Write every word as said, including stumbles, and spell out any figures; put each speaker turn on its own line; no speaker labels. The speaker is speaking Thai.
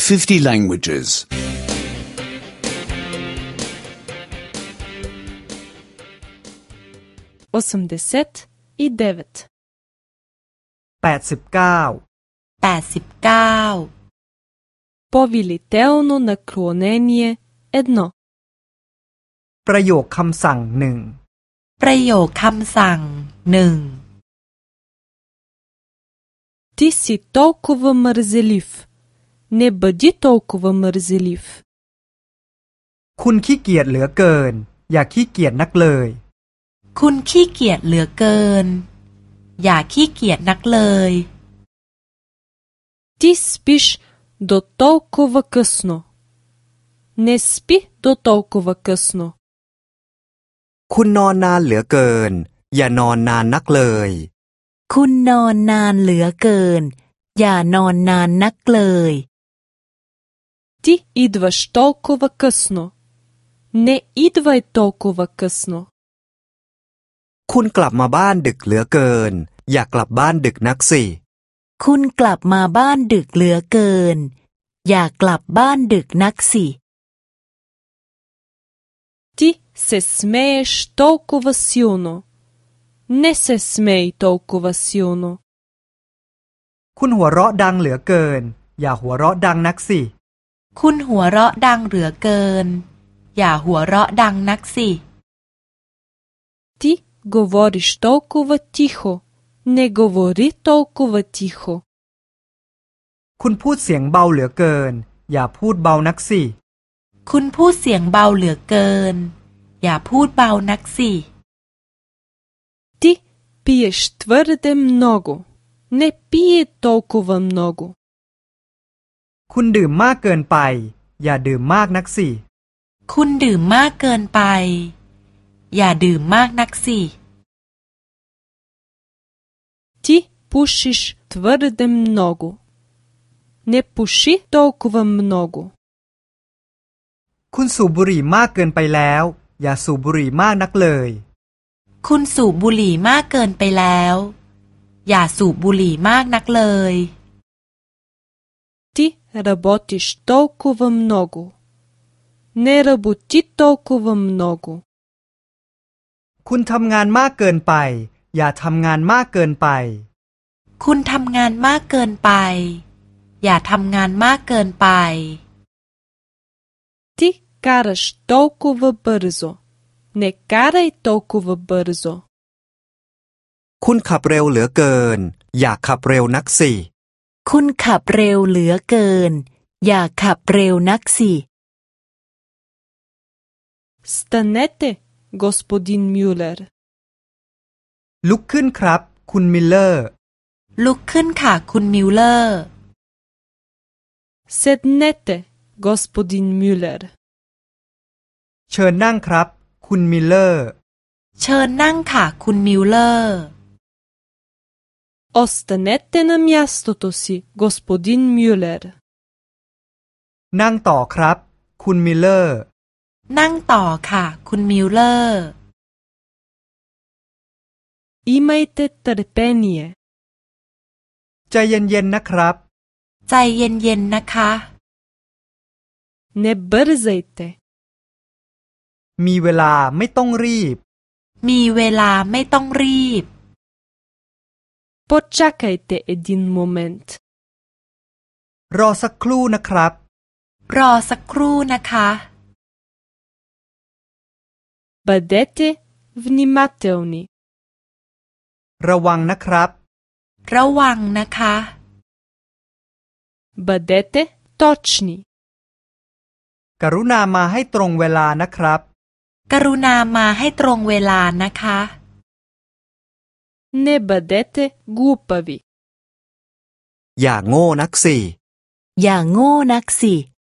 fifty languages.
осемдесет и девет.
แปดสิบเก้า
แปดสิบเก้า
Повелително наклонение едно.
ประโยคคำสั่งหนึ่ง
ประโยคคำสั่งหนึ่ง
Ти си толкова мързелив. Не бъди толкова мързелив.
คุณขี้เกียจเหลือเกินอย่าขี้เกียจนักเลย
คุณขี้เกียจเหลือเกินอย่าขี้เกียจนักเลย
Ти спиш до толкова късно. Не спи до толкова късно.
คุณนอนนานเหลือเกินอย่านอนนานนักเลย
คุณนอนนานเหลือเกินอย่านอนนานนักเลย
Ти идваш толкова късно. Не идвай толкова късно.
คุณกลับมาบ้านดึกเหลือเกินอย่ากลับบ้านดึกนักสิ
คุณกลับมาบ้านดึกเหลือเกินอย่ากลับบ้านดึกนักสิ
Ти се смееш толкова силно. Не се смей толкова силно.
คุณหัวเราะดังเหลือเกินอย่าหัวเราะดังนักสิ
คุณหัวเราะดังเหลือเกินอย่าหัวเราะดังนักสิ
Ти говориш толкова тихо. Не говори толкова тихо.
คุณพูดเสียงเบาเหลือเกินอย่าพูดเบานักสิ
คุณพูดเสียงเบาเหลือเกินอย่าพูดเบานักสิ
Ти пиеш твърде много. Не пие толкова много.
คุณดื่มมากเกินไปอย่าดื่มมากนักสิ
คุณดื่มมากเกินไปอย่าดื่มมากนักสิ
Ти пушиш твърде много. Не пуши толкова много.
คุณสูบบุหรี่มากเกินไปแล้วอย่าสูบบุหรี่มากนักเลย
คุณสูบบุหรี่มากเกินไปแล้วอย่าสูบบุหรี่มากนักเลย
Ти работиш толкова много. Не работи толкова много.
คุณทำงานมากเกินไปอย่าทำงานมากเกินไป
คุณทำงานมากเกินไปอย่าทำงานมากเกินไป
Ти караш толкова бързо. Не карай толкова бързо.
คุณขับเร็วเหลือเกินอย่าขับเร็วนักสิ
คุณขับเร็วเหลือเกินอย่าขับเร็วนักสิ
Станете, господин Мюлер.
ลุกขึ้นครับคุณมิลเลอร์
ลุกขึ้นค่ะคุณมิลเลอร์
Седнете, господин Мюлер.
เชิญนั่งครับคุณมิลเลอร์
เชิญนั่งค่ะคุณมิลเลอร์
Останете на мястото си, господин Мюлер.
นั่งต่อครับคุณมิลเลอร์
นั่งต่อค่ะคุณมิลเลอร์
Имайте търпение.
ใจเย็นๆนะครับ
ใจเย็นๆนะคะ
Не бързайте.
มีเวลาไม่ต้องรีบ
มีเวลาไม่ต้องรีบ
Почакайте един момент.
รอสักครู่นะครับ
รอสักครู่นะคะ
Бъдете внимателни.
ระวังนะครับ
ระวังนะคะ
Бъдете точни.
กรุณามาให้ตรงเวลานะครับ
กรุณามาให้ตรงเวลานะคะ
Не бъдете глупави.
อย่าโง่นักสิ
อย่าโง่นักสิ